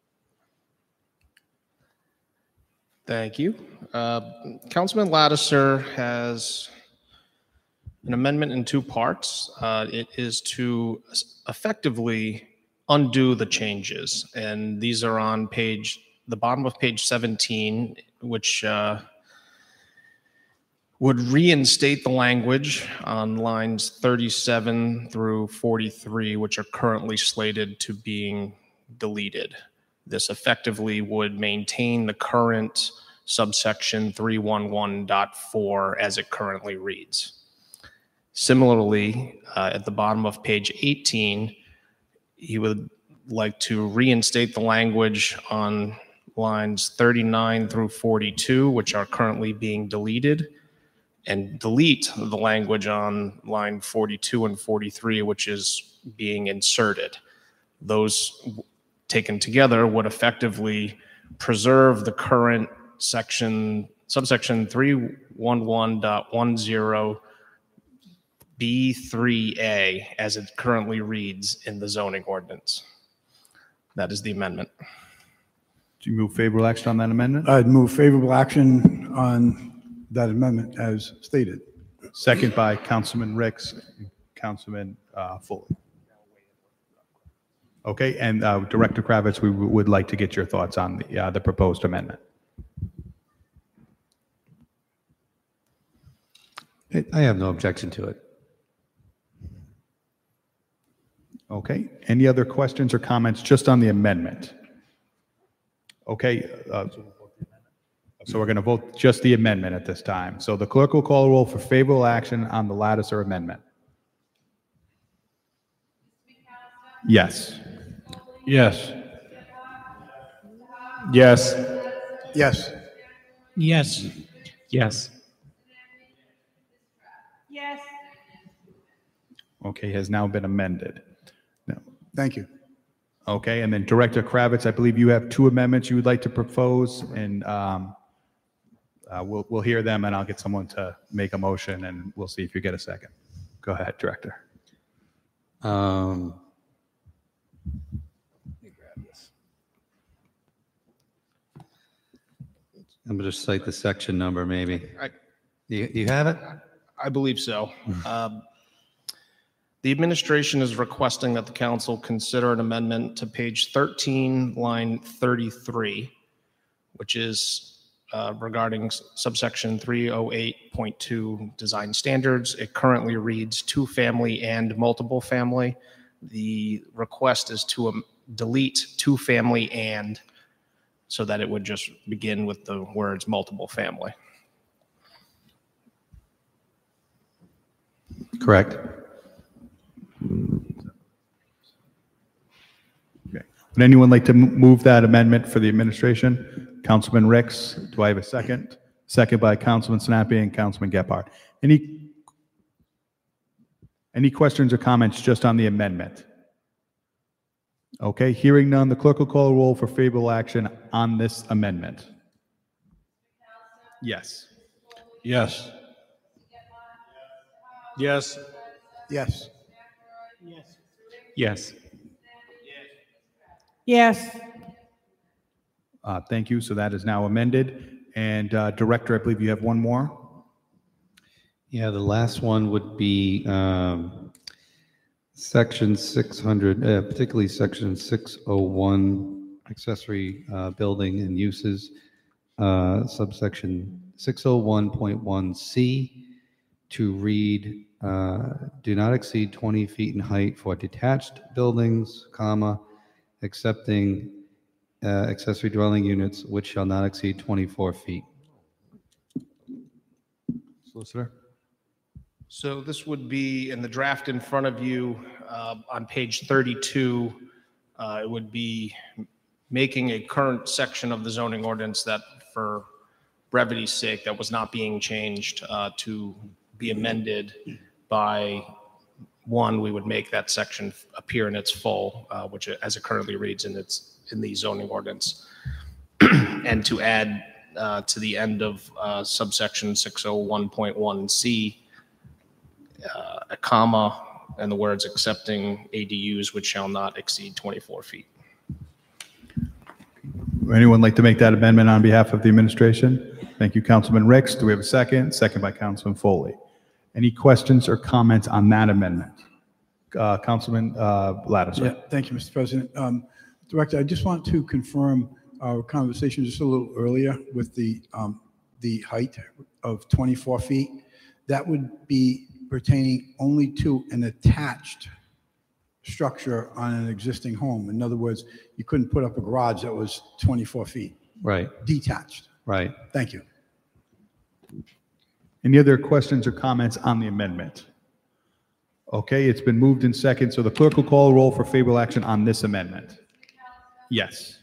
Thank you. Uh, Councilman Lattiser has an amendment in two parts. Uh, It is to effectively undo the changes, and these are on page, the bottom of page seventeen, which uh, would reinstate the language on lines thirty-seven through forty-three, which are currently slated to being deleted. This effectively would maintain the current subsection three eleven point four as it currently reads. Similarly, uh, at the bottom of page eighteen, he would like to reinstate the language on lines thirty-nine through forty-two, which are currently being deleted, and delete the language on line forty-two and forty-three, which is being inserted. Those taken together would effectively preserve the current section, subsection three eleven point ten B three A as it currently reads in the zoning ordinance. That is the amendment. Do you move favorable action on that amendment? I'd move favorable action on that amendment as stated. Second by Councilman Ricks, Councilman uh, Foley. Okay, and uh, Director Kravitz, we w- would like to get your thoughts on the, uh, the proposed amendment. I have no objection to it. Okay, any other questions or comments just on the amendment? Okay, uh, so we're going to vote just the amendment at this time. So the clerk will call a roll for favorable action on the Lattiser amendment. Yes. Yes. Yes. Yes. Yes. Yes. Yes. Okay, has now been amended. No. Thank you. Okay, and then Director Kravitz, I believe you have two amendments you would like to propose, and um, uh, we'll, we'll hear them, and I'll get someone to make a motion, and we'll see if you get a second. Go ahead, Director. Um, I'm going to just cite the section number, maybe. I- You, you have it? I believe so. Um, The administration is requesting that the council consider an amendment to page thirteen, line thirty-three, which is uh, regarding subsection three oh eight point two design standards. It currently reads two-family and multiple family. The request is to um, delete two-family and, so that it would just begin with the words multiple family. Correct. Okay. Would anyone like to m- move that amendment for the administration? Councilman Ricks, do I have a second? Second by Councilman Sinapi and Councilman Gephardt. Any, any questions or comments just on the amendment? Okay, hearing none, the clerk will call a roll for favorable action on this amendment. Yes. Yes. Yes. Yes. Yes. Yes. Uh, Thank you. So that is now amended. And uh, Director, I believe you have one more? Yeah, the last one would be um, section six hundred, uh, particularly section six oh one, accessory uh, building and uses, uh, subsection six oh one point one C, to read, uh, do not exceed twenty feet in height for detached buildings, comma, excepting uh, accessory dwelling units, which shall not exceed twenty-four feet. Solicitor? So this would be in the draft in front of you uh, on page thirty-two. Uh, It would be making a current section of the zoning ordinance that, for brevity's sake, that was not being changed uh, to be amended by, one, we would make that section appear in its full, uh, which as it currently reads in its, in the zoning ordinance. And to add uh, to the end of uh, subsection six oh one point one C, uh, a comma, and the words accepting A D Us which shall not exceed twenty-four feet. Would anyone like to make that amendment on behalf of the administration? Thank you, Councilman Ricks. Do we have a second? Second by Councilman Foley. Any questions or comments on that amendment? Uh, Councilman uh, Lattiser. Yeah, thank you, Mister President. Um, Director, I just want to confirm our conversation just a little earlier with the, um, the height of twenty-four feet. That would be pertaining only to an attached structure on an existing home. In other words, you couldn't put up a garage that was twenty-four feet, Right, detached. right. Thank you. Any other questions or comments on the amendment? Okay, it's been moved in second, so the clerk will call a roll for favorable action on this amendment. Yes.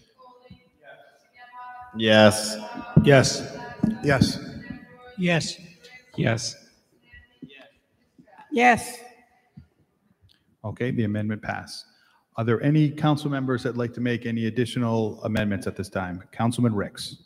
Yes. Yes. Yes. Yes. Yes. Yes. Okay, the amendment passed. Are there any council members that'd like to make any additional amendments at this time? Councilman Ricks.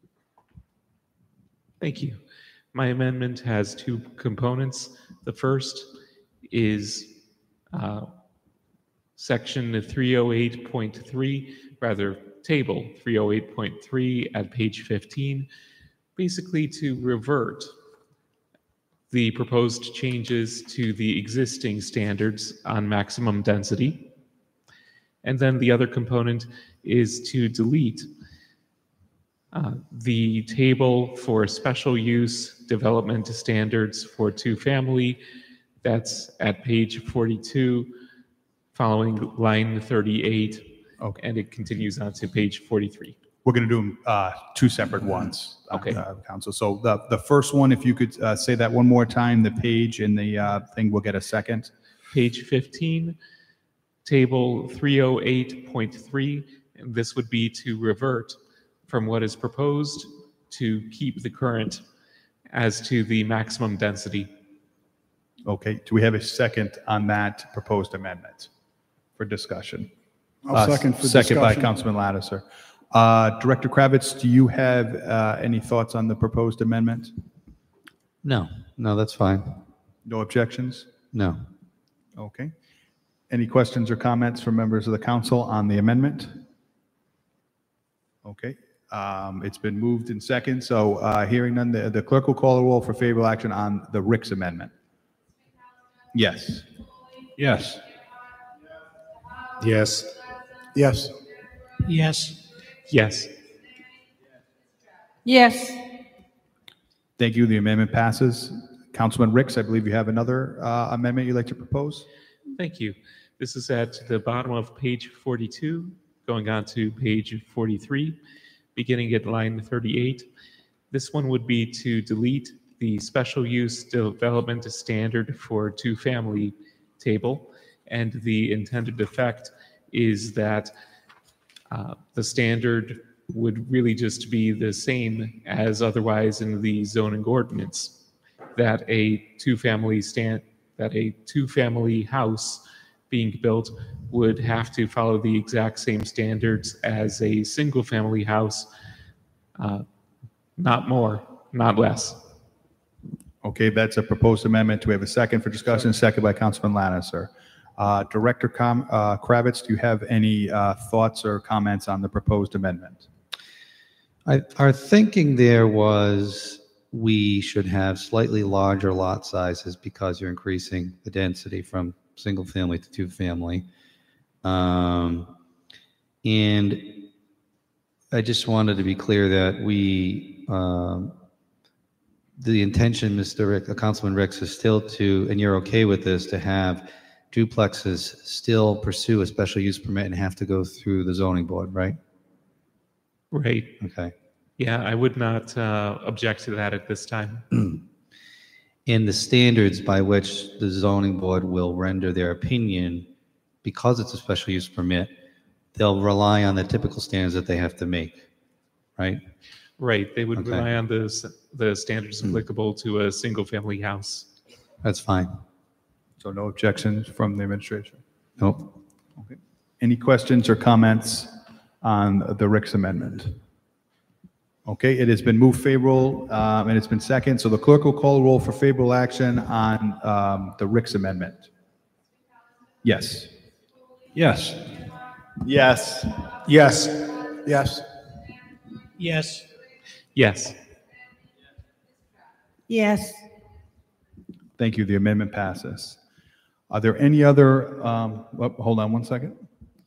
Thank you. My amendment has two components. The first is uh, section three oh eight point three, rather table three oh eight point three at page fifteen, basically to revert the proposed changes to the existing standards on maximum density. And then the other component is to delete uh, the table for special use development standards for two-family. That's at page forty-two, following line thirty-eight, Okay. and it continues on to page forty-three. We're going to do them uh, two separate ones. uh, Okay. uh, Council. So the, the first one, if you could uh, say that one more time, the page in the uh, thing will get a second. Page fifteen, table three oh eight point three, and this would be to revert from what is proposed to keep the current as to the maximum density. Okay, do we have a second on that proposed amendment for discussion? I'll Uh, second for Second by discussion. Councilman Lattiser. Uh, Director Kravitz, do you have uh, any thoughts on the proposed amendment? No, no, that's fine. No objections? No. Okay. Any questions or comments from members of the council on the amendment? Okay, um, it's been moved in second, so uh, hearing none, the, the clerk will call the roll for favorable action on the Ricks amendment. Yes. Yes. Yes. Yes. Yes. Yes. Yes. Thank you. The amendment passes. Councilman Ricks, I believe you have another uh, amendment you'd like to propose? Thank you. This is at the bottom of page forty-two, going on to page forty-three, beginning at line thirty-eight. This one would be to delete the special use development standard for two-family table, and the intended effect is that uh, the standard would really just be the same as otherwise in the zoning ordinance, that a two-family stand that a two-family house being built would have to follow the exact same standards as a single-family house, uh, not more, not less. Okay, that's a proposed amendment. Do we have a second for discussion? Second by Councilman Lattiser. Uh, Director Com- uh, Kravitz, do you have any uh, thoughts or comments on the proposed amendment? I, our thinking there was we should have slightly larger lot sizes because you're increasing the density from single family to two family. Um, and I just wanted to be clear that we, um, the intention, Mister Rick, uh, Councilman Ricks, is still to, and you're okay with this, to have duplexes still pursue a special use permit and have to go through the zoning board, right? Right. Okay. Yeah, I would not uh, object to that at this time. In the standards by which the zoning board will render their opinion, because it's a special use permit, they'll rely on the typical standards that they have to make, right? Right. They would Okay. rely on the, s- the standards applicable to a single-family house. That's fine. So no objections from the administration? Nope. Okay. Any questions or comments on the Ricks amendment? Okay, it has been moved favorable, um, and it's been second, so the clerk will call the roll for favorable action on um, the Ricks amendment. Yes. Yes. Yes. Yes. Yes. Yes. Yes. Yes. Thank you. The amendment passes. Are there any other, um, oh, hold on one second.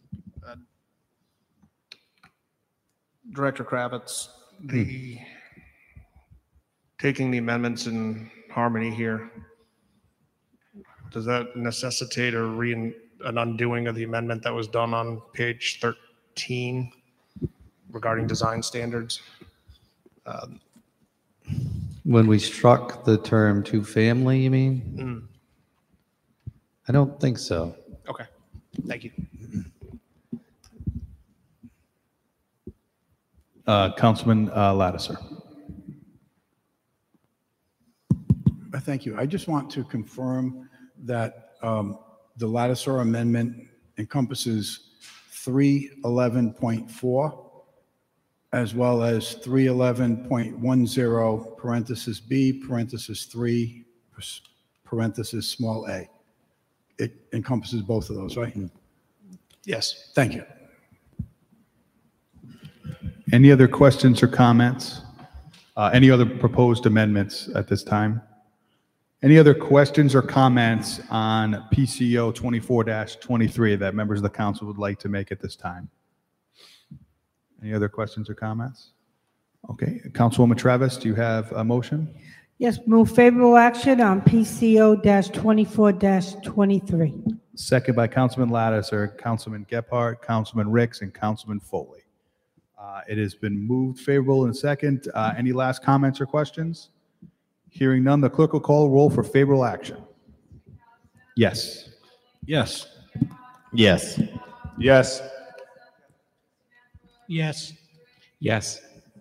Director Kravitz, the, taking the amendments in harmony here, does that necessitate a re, an undoing of the amendment that was done on page thirteen regarding design standards? Um, When we struck the term two-family, you mean? mm, I don't think so. Okay, thank you. Uh, Councilman uh, Lattiser. Uh, Thank you. I just want to confirm that um, the Lattiser amendment encompasses three eleven point four as well as three eleven point ten parenthesis B, parenthesis three, parenthesis small a. It encompasses both of those, right? Yes. Thank you. Any other questions or comments? Uh, Any other proposed amendments at this time? Any other questions or comments on P C O twenty-four twenty-three that members of the council would like to make at this time? Any other questions or comments? Okay, Councilwoman Travis, do you have a motion? Yes, move favorable action on P C O twenty-four twenty-three. Second by Councilman Lattiser, Councilman Gephardt, Councilman Ricks, and Councilman Foley. Uh, It has been moved favorable in second. Uh, Any last comments or questions? Hearing none, the clerk will call roll for favorable action. Yes. Yes. Yes. Yes. Yes. Yes.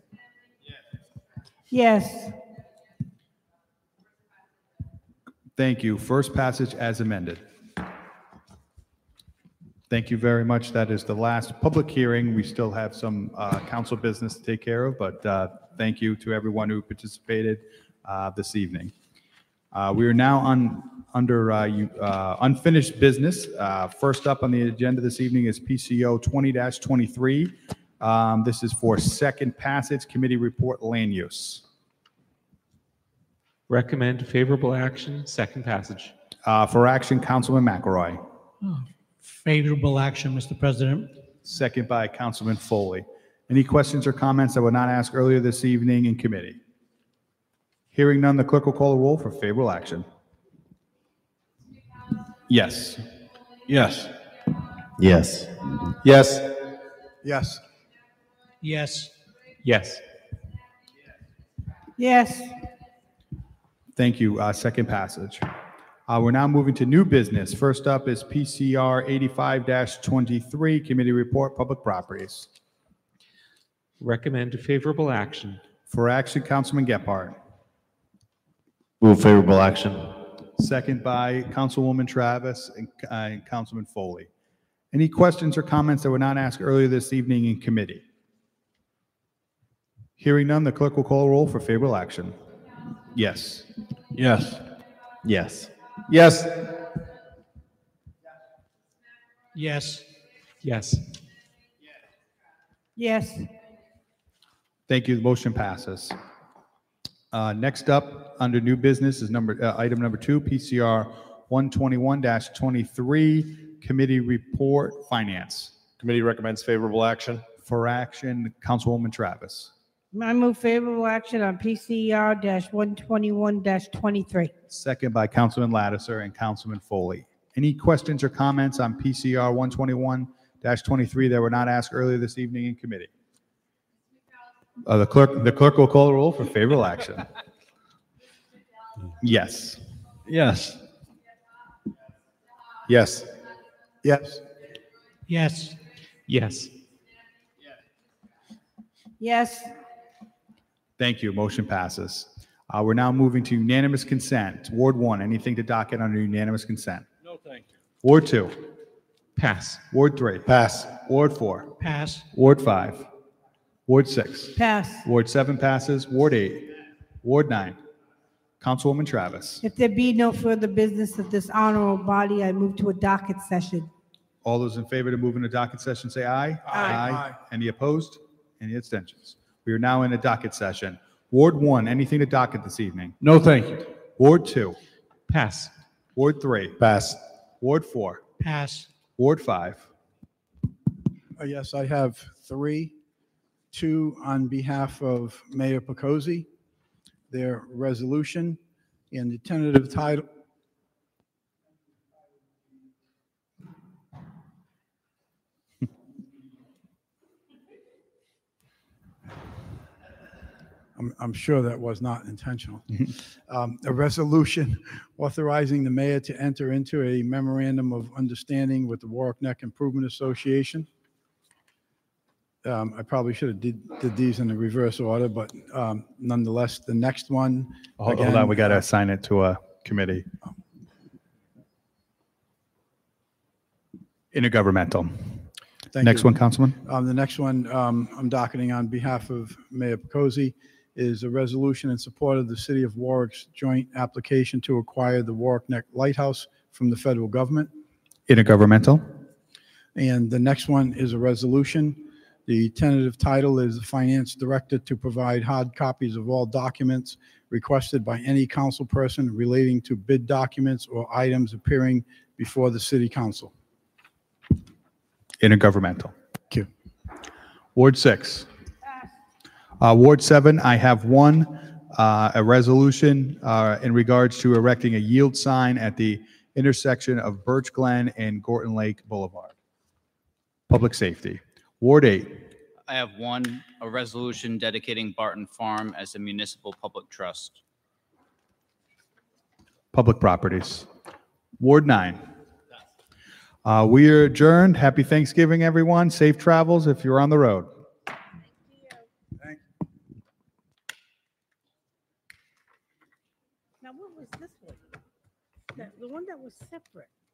Yes. Thank you. First passage as amended. Thank you very much. That is the last public hearing. We still have some uh, council business to take care of, but uh, thank you to everyone who participated uh, this evening. Uh, We are now on under uh, you- uh, unfinished business, uh, first up on the agenda this evening is P C O twenty twenty-three. Um, This is for second passage, committee report land use. Recommend favorable action, second passage. Uh, For action, Councilman McElroy. Favorable action, Mister President. Second by Councilman Foley. Any questions or comments that were not asked earlier this evening in committee? Hearing none, the clerk will call the roll for favorable action. Yes. Yes. Yes. Yes. Yes. Yes. Yes. Yes. Thank you. Uh, Second passage. Uh, We're now moving to new business. First up is P C R eighty-five twenty-three, Committee Report, Public Properties. Recommend favorable action. For action, Councilman Gephardt. Move favorable action. Second by Councilwoman Travis and uh, and Councilman Foley. Any questions or comments that were not asked earlier this evening in committee? Hearing none, the clerk will call a roll for favorable action. Yes. Yes. Yes. Yes. Yes. Yes. Yes. Thank you. The motion passes. Uh, Next up, under new business is number, uh, item number two, P C R one twenty-one twenty-three, Committee Report, Finance. Committee recommends favorable action. For action, Councilwoman Travis. I move favorable action on P C R one twenty-one twenty-three. Second by Councilman Lattiser and Councilman Foley. Any questions or comments on P C R one twenty-one twenty-three that were not asked earlier this evening in committee? Uh, the clerk, the clerk will call the roll for favorable action. Yes. Yes. Yes. Yes. Yes. Yes. Yes. Thank you. Motion passes. Uh, we're now moving to unanimous consent. Ward one, anything to docket under unanimous consent? No, thank you. Ward two, Pass. Ward three, Pass. Ward four, Pass. Ward five, Ward six, Pass. Ward seven passes, Ward eight, Ward nine. Councilwoman Travis. If there be no further business of this honorable body, I move to a docket session. All those in favor to move into docket session, say aye. Aye. Any opposed? Any abstentions? We are now in a docket session. Ward one, anything to docket this evening? No, thank you. Ward two, Pass. Ward three, Pass. Ward four, Pass. Ward five. Uh, Yes, I have three. Two on behalf of Mayor Pacozzi, their resolution and the tentative title. I'm, I'm sure that was not intentional. Um, A resolution authorizing the mayor to enter into a memorandum of understanding with the Warwick Neck Improvement Association. Um, I probably should have did, did these in the reverse order, but um, nonetheless, the next one. Hold hold again, on, we got to assign it to a committee. Intergovernmental. Thank Next you. one, Councilman. Um, The next one um, I'm docketing on behalf of Mayor Pacozzi is a resolution in support of the City of Warwick's joint application to acquire the Warwick Neck Lighthouse from the federal government. Intergovernmental. And the next one is a resolution. The tentative title is the Finance Director to provide hard copies of all documents requested by any council person relating to bid documents or items appearing before the City Council. Intergovernmental. Thank you. Ward six. Uh, Ward seven, I have one, uh, a resolution uh, in regards to erecting a yield sign at the intersection of Birch Glen and Gorton Lake Boulevard. Public safety. Ward eight. I have one, a resolution dedicating Barton Farm as a municipal public trust. Public properties. Ward nine. Uh, We are adjourned. Happy Thanksgiving, everyone. Safe travels if you're on the road. Now, what was this one? The, the one that was separate.